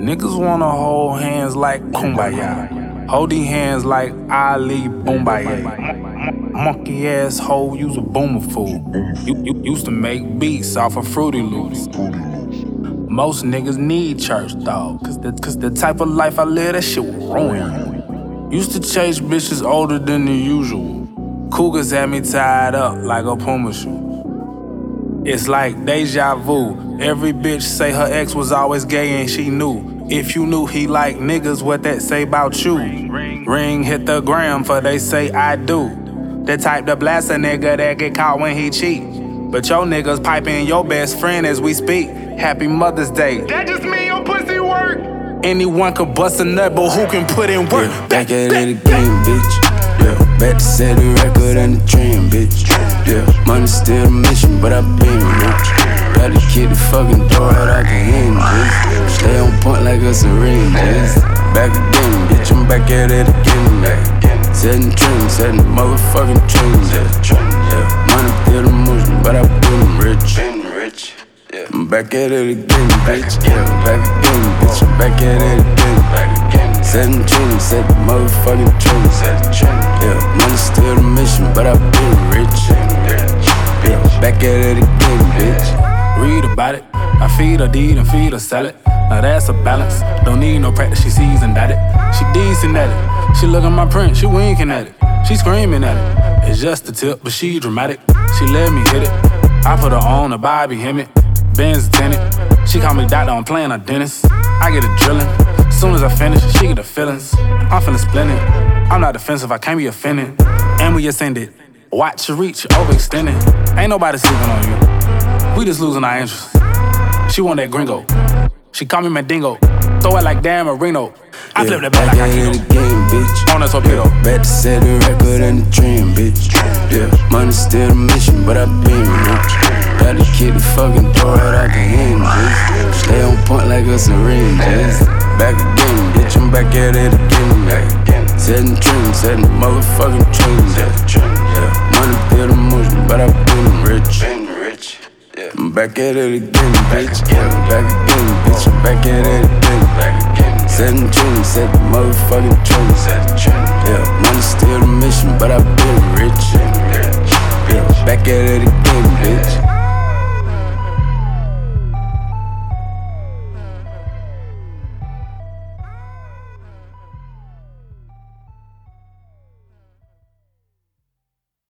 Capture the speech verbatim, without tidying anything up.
Niggas wanna hold hands like Kumbaya. Hold these hands like Ali Boombaye. Monkey ass hoe, you's a boomer fool. You, you used to make beats off of Fruity Loops. Most niggas need church, dog. Cause the, cause the type of life I live, that shit will ruin. Used to chase bitches older than the usual. Cougars had me tied up like a Puma shoe. It's like deja vu. Every bitch say her ex was always gay and she knew. If you knew he like niggas, what that say about you? Ring, ring, hit the gram for they say I do. The type to blast a nigga that get caught when he cheat. But your niggas piping your best friend as we speak. Happy Mother's Day. That just mean your pussy work. Anyone could bust a nut, but who can put in work? Yeah, back at it again, bitch. Yeah, back to set the record and the trend, bitch. Yeah, money still the mission, but I been rich. Gotta keep the fucking door out, I can end this. Stay on point like a syringes. Back again, bitch, I'm back at it again. Back. Setting trends, setting motherfucking trends. Yeah, money still the motion, but I been rich. I'm back at it again, bitch. Yeah, I'm back again, bitch. I'm back at it again. Setting trends, setting motherfucking trends. Yeah, money still the mission, but I been rich. Yeah, back at it again, bitch. Read about it. I feed her deed and feed her salad. Now that's a balance. Don't need no practice, she seasoned at it. She decent at it. She look at my print, she winking at it. She screaming at it. It's just a tip, but she dramatic. She let me hit it. I put her on a Bobby Hemmett. Benz tenant. She call me doctor, I'm playing a dentist. I get a drillin'. Soon as I finish, she get the feelings. I'm finna splendid. I'm not defensive, I can't be offended. And we ascended. Watch your reach, overextended. Ain't nobody sleeping on you. We just losing our interest. She want that gringo. She call me Mandingo. Throw it like Dan Marino. I yeah, flip the back like I can. Again, bitch. On a torpedo. Yeah, back to set the record and the trend, bitch. Yeah, money still the mission, but I been rich. Gotta keep the fucking door out, I can end this. Stay on point like a syringes. Back again, bitch, I'm back at it again. Setting trends, setting motherfucking trends. Yeah, money still the motion, but I been rich. I'm back at it again, bitch. Yeah, I'm back again, bitch. I'm back at it again. Setting trends, setting motherfucking trends. Yeah, money still the mission, but I been rich. Yeah, back at it again, bitch.